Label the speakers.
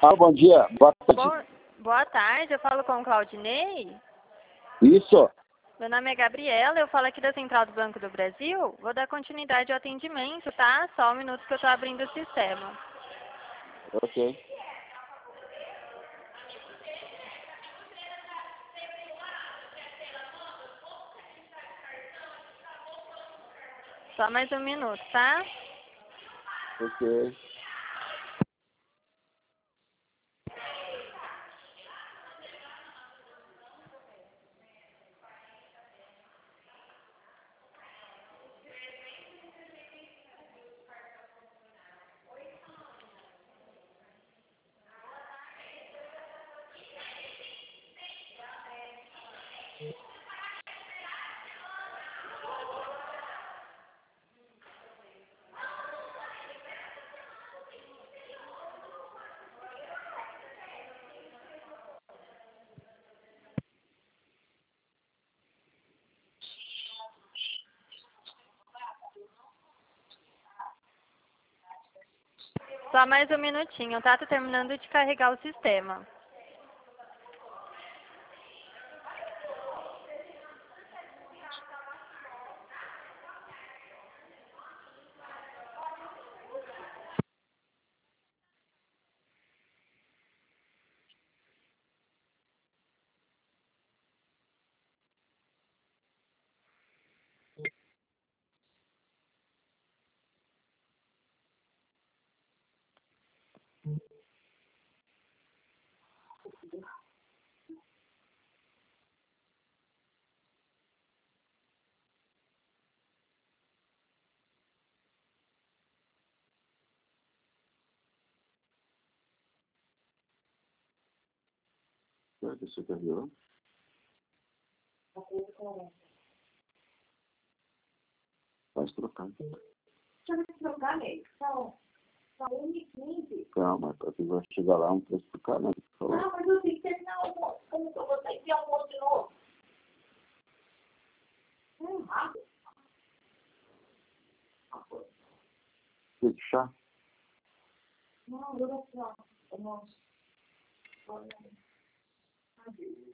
Speaker 1: Ah, bom dia. Boa tarde.
Speaker 2: Boa tarde, eu falo com o Claudinei.
Speaker 1: Isso.
Speaker 2: Meu nome é Gabriela, eu falo aqui da Central do Banco do Brasil. Vou dar continuidade ao atendimento, tá? Só um minuto que eu tô abrindo o sistema.
Speaker 1: Ok.
Speaker 2: Só mais um minuto, tá?
Speaker 1: Ok.
Speaker 2: Só mais um minutinho, tá? Tô terminando de carregar o sistema.
Speaker 1: Você quer violão? Pode trocar.
Speaker 3: Deixa eu trocar, amigo. São 1h15.
Speaker 1: Calma, você vai chegar lá, não precisa trocar, né?
Speaker 3: Não, mas eu tenho que terminar o almoço. Como que eu vou ter que almoço de novo? Rápido.
Speaker 1: Quer de chá?
Speaker 3: Não, eu vou tirar. Almoço.